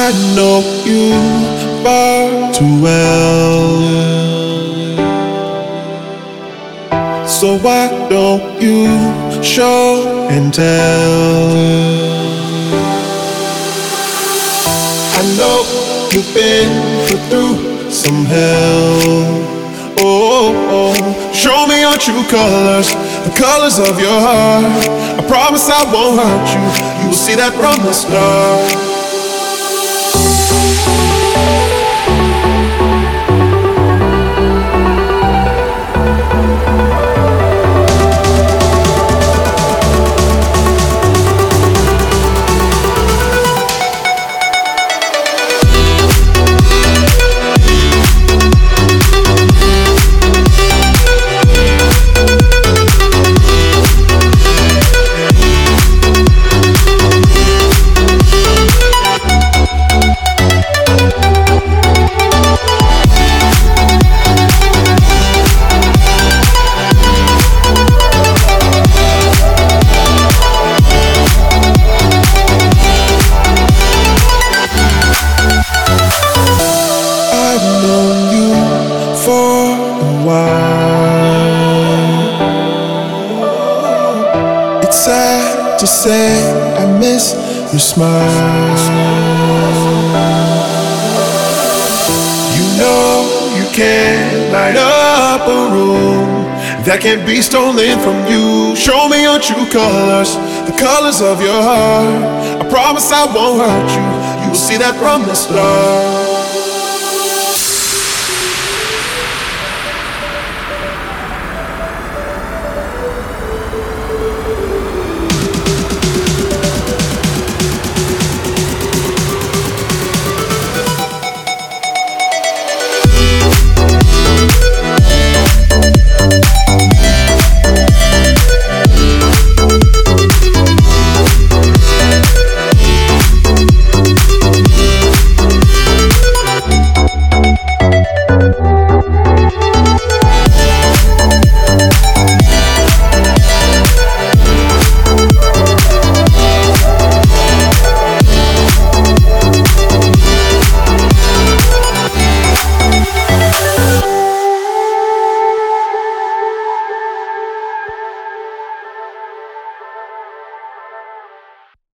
I know you far too well, so why don't you show and tell? I know you've been put through some hell. Show me your true colors, the colors of your heart. I promise I won't hurt you. You will see that from the start. It's sad to say I miss your smile. You know you can't light up a room that can't be stolen from you. Show me your true colors, the colors of your heart. I promise I won't hurt you. You will see that from the start.